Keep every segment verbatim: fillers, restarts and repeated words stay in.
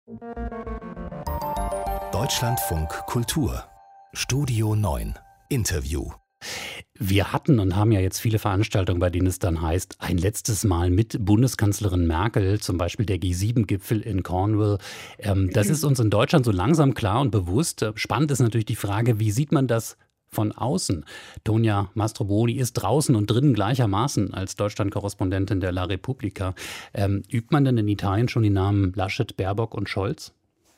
Deutschlandfunk Kultur Studio neun Interview. Wir hatten und haben ja jetzt viele Veranstaltungen, bei denen es dann heißt, ein letztes Mal mit Bundeskanzlerin Merkel, zum Beispiel der G sieben Gipfel in Cornwall. Ähm, das ist uns in Deutschland so langsam klar und bewusst. Spannend ist natürlich die Frage, wie sieht man das von außen? Tonia Mastrobuoni ist draußen und drinnen gleichermaßen als Deutschland-Korrespondentin der La Repubblica. Ähm, übt man denn in Italien schon die Namen Laschet, Baerbock und Scholz?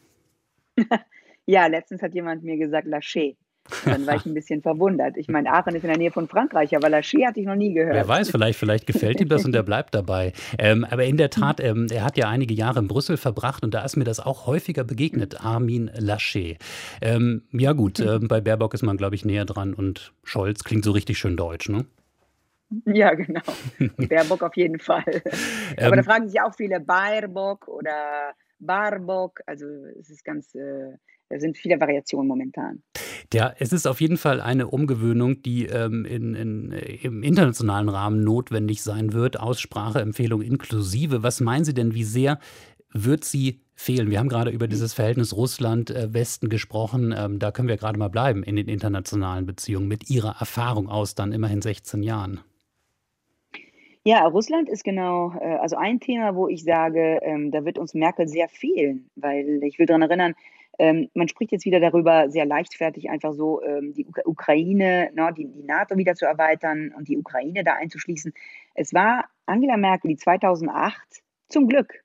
Ja, letztens hat jemand mir gesagt, Laschet. Und dann war ich ein bisschen verwundert. Ich meine, Aachen ist in der Nähe von Frankreich, aber Laschet hatte ich noch nie gehört. Wer weiß, vielleicht, vielleicht gefällt ihm das und er bleibt dabei. Ähm, aber in der Tat, ähm, er hat ja einige Jahre in Brüssel verbracht und da ist mir das auch häufiger begegnet, Armin Laschet. Ähm, ja gut, äh, bei Baerbock ist man, glaube ich, näher dran und Scholz klingt so richtig schön deutsch, ne? Ja, genau. Baerbock auf jeden Fall. Aber Ähm, da fragen sich auch viele Baerbock oder Barbock. Also es ist ganz, äh, da sind viele Variationen momentan. Ja, es ist auf jeden Fall eine Umgewöhnung, die ähm, in, in, im internationalen Rahmen notwendig sein wird. Ausspracheempfehlung inklusive. Was meinen Sie denn, wie sehr wird sie fehlen? Wir haben gerade über dieses Verhältnis Russland-Westen gesprochen. Ähm, da können wir gerade mal bleiben in den internationalen Beziehungen mit Ihrer Erfahrung aus dann immerhin sechzehn Jahren. Ja, Russland ist genau, äh, also ein Thema, wo ich sage, ähm, da wird uns Merkel sehr fehlen, weil ich will daran erinnern, ähm, man spricht jetzt wieder darüber, sehr leichtfertig einfach so ähm, die Uk Ukraine, ne, die, die NATO wieder zu erweitern und die Ukraine da einzuschließen. Es war Angela Merkel, die zweitausendacht zum Glück,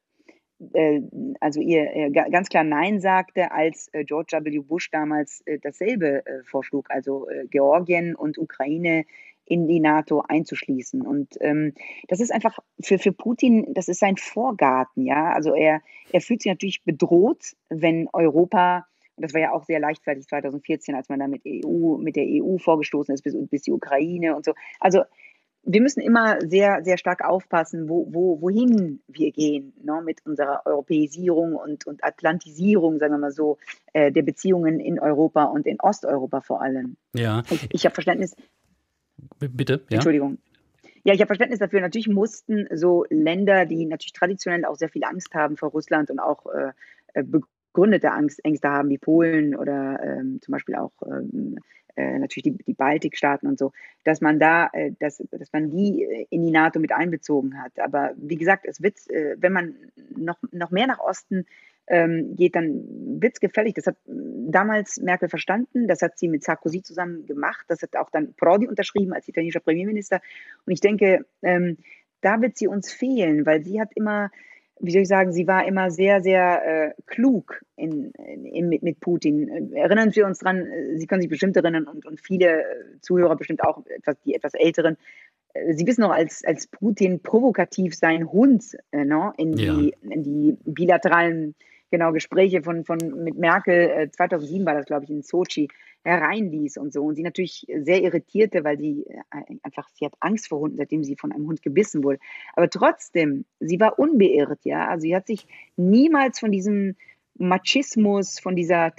äh, also ihr äh, ga- ganz klar Nein sagte, als äh, George W. Bush damals äh, dasselbe äh, vorschlug, also äh, Georgien und Ukraine in die NATO einzuschließen. Und ähm, das ist einfach für, für Putin, das ist sein Vorgarten, ja. Also er, er fühlt sich natürlich bedroht, wenn Europa, und das war ja auch sehr leichtfertig zweitausendvierzehn, als man da mit E U, mit der E U vorgestoßen ist, bis, bis die Ukraine und so. Also wir müssen immer sehr, sehr stark aufpassen, wo, wo, wohin wir gehen, ne, mit unserer Europäisierung und, und Atlantisierung, sagen wir mal so, äh, der Beziehungen in Europa und in Osteuropa vor allem. Ja, Ich, ich habe Verständnis, b- bitte, ja. Entschuldigung. Ja, ich habe Verständnis dafür. Natürlich mussten so Länder, die natürlich traditionell auch sehr viel Angst haben vor Russland und auch äh, äh, begründete Angst, Ängste haben, wie Polen oder ähm, zum Beispiel auch ähm, äh, natürlich die, die Baltikstaaten und so, dass man da, äh, dass, dass man die äh, in die NATO mit einbezogen hat. Aber wie gesagt, es wird, äh, wenn man noch, noch mehr nach Osten ähm, geht, dann wird es gefällig. Das hat damals Merkel verstanden, das hat sie mit Sarkozy zusammen gemacht, das hat auch dann Prodi unterschrieben als italienischer Premierminister. Und ich denke, ähm, da wird sie uns fehlen, weil sie hat immer, wie soll ich sagen, sie war immer sehr, sehr äh, klug in, in, mit, mit Putin. Erinnern wir uns dran, äh, Sie können sich bestimmt erinnern und, und viele äh, Zuhörer bestimmt auch, etwas, die etwas Älteren, äh, Sie wissen noch, als, als Putin provokativ seinen Hund äh, no, in, Ja. die, in die bilateralen genau, Gespräche von, von mit Merkel, äh, zweitausendsieben war das, glaube ich, in Sochi, hereinließ und so. Und sie natürlich sehr irritierte, weil sie äh, einfach, sie hat Angst vor Hunden, seitdem sie von einem Hund gebissen wurde. Aber trotzdem, sie war unbeirrt, ja. Also sie hat sich niemals von diesem Machismus, von dieser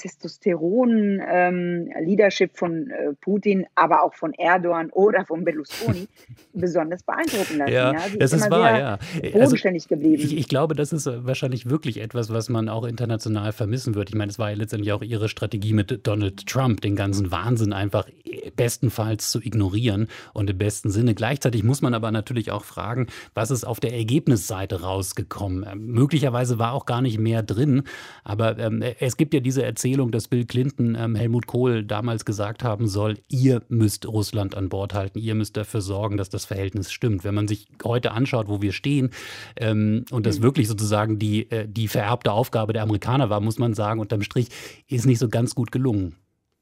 Testosteron-Leadership ähm, von äh, Putin, aber auch von Erdogan oder von Berlusconi besonders beeindrucken lassen. Ja, Ja, sie das ist ist immer wahr, sehr ja. Also bodenständig ich, geblieben. ich glaube, das ist äh, wahrscheinlich wirklich etwas, was man auch international vermissen wird. Ich meine, es war ja letztendlich auch ihre Strategie mit Donald Trump, den ganzen Wahnsinn einfach äh, bestenfalls zu ignorieren und im besten Sinne. Gleichzeitig muss man aber natürlich auch fragen, was ist auf der Ergebnisseite rausgekommen? Ähm, möglicherweise war auch gar nicht mehr drin, aber ähm, es gibt ja diese Erzählung, dass Bill Clinton ähm, Helmut Kohl damals gesagt haben soll, ihr müsst Russland an Bord halten, ihr müsst dafür sorgen, dass das Verhältnis stimmt. Wenn man sich heute anschaut, wo wir stehen ähm, und das Mhm. wirklich sozusagen die, äh, die vererbte Aufgabe der Amerikaner war, muss man sagen, unterm Strich ist nicht so ganz gut gelungen.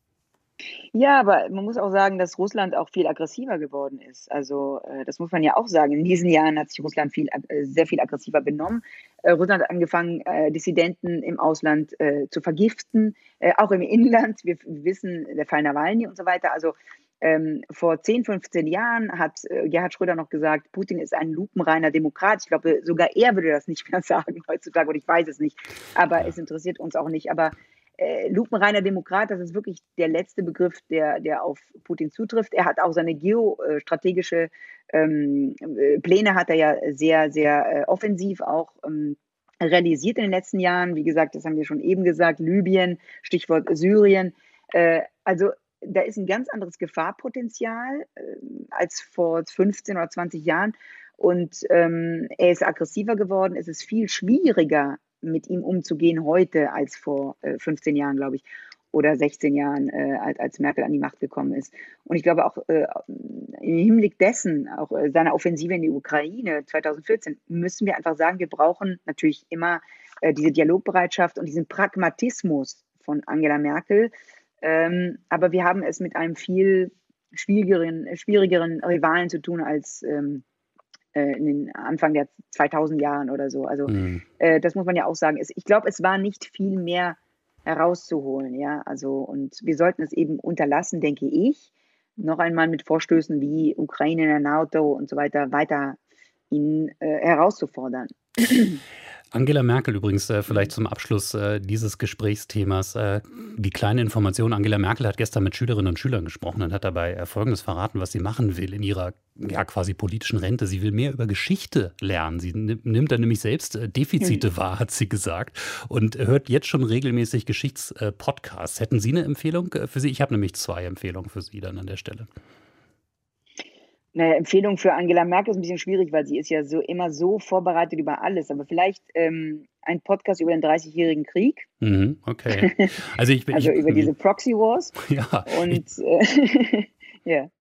Ja, aber man muss auch sagen, dass Russland auch viel aggressiver geworden ist. Also äh, das muss man ja auch sagen. In diesen Jahren hat sich Russland viel, äh, sehr viel aggressiver benommen. Äh, Russland hat angefangen, äh, Dissidenten im Ausland äh, zu vergiften, äh, auch im Inland. Wir, wir wissen, der Fall Nawalny und so weiter. Also ähm, vor zehn, fünfzehn Jahren hat äh, Gerhard Schröder noch gesagt, Putin ist ein lupenreiner Demokrat. Ich glaube, sogar er würde das nicht mehr sagen heutzutage, und ich weiß es nicht. Aber Ja. es interessiert uns auch nicht. Aber äh, lupenreiner Demokrat, das ist wirklich der letzte Begriff, der, der auf Putin zutrifft. Er hat auch seine geostrategische ähm, äh, Pläne, hat er ja sehr, sehr äh, offensiv auch ähm, realisiert in den letzten Jahren. Wie gesagt, das haben wir schon eben gesagt, Libyen, Stichwort Syrien. Äh, also da ist ein ganz anderes Gefahrpotenzial äh, als vor fünfzehn oder zwanzig Jahren. Und ähm, er ist aggressiver geworden. Es ist viel schwieriger, mit ihm umzugehen heute als vor äh, fünfzehn Jahren, glaube ich, oder sechzehn Jahren, äh, als, als Merkel an die Macht gekommen ist. Und ich glaube auch äh, im Hinblick dessen, auch äh, seiner Offensive in die Ukraine zweitausendvierzehn, müssen wir einfach sagen, wir brauchen natürlich immer äh, diese Dialogbereitschaft und diesen Pragmatismus von Angela Merkel. Ähm, aber wir haben es mit einem viel schwierigeren, schwierigeren Rivalen zu tun als ähm, äh, in den Anfang der zweitausend Jahren oder so. Also mhm. äh, das muss man ja auch sagen. Es, ich glaube, es war nicht viel mehr herauszuholen, ja. Also und wir sollten es eben unterlassen, denke ich, noch einmal mit Vorstößen wie Ukraine in der NATO und so weiter weiter ihn äh, herauszufordern. Angela Merkel übrigens, äh, vielleicht zum Abschluss äh, dieses Gesprächsthemas. Äh, die kleine Information, Angela Merkel hat gestern mit Schülerinnen und Schülern gesprochen und hat dabei äh, Folgendes verraten, was sie machen will in ihrer ja quasi politischen Rente. Sie will mehr über Geschichte lernen. Sie nimmt, nimmt da nämlich selbst äh, Defizite mhm. wahr, hat sie gesagt, und hört jetzt schon regelmäßig Geschichtspodcasts. Äh, Hätten Sie eine Empfehlung äh, für sie? Ich habe nämlich zwei Empfehlungen für Sie dann an der Stelle. Eine Empfehlung für Angela Merkel ist ein bisschen schwierig, weil sie ist ja so immer so vorbereitet über alles. Aber vielleicht ähm, ein Podcast über den dreißigjährigen Krieg. Mhm, okay. Also, ich, also ich, über diese Proxy Wars. Ja. Und äh, ja.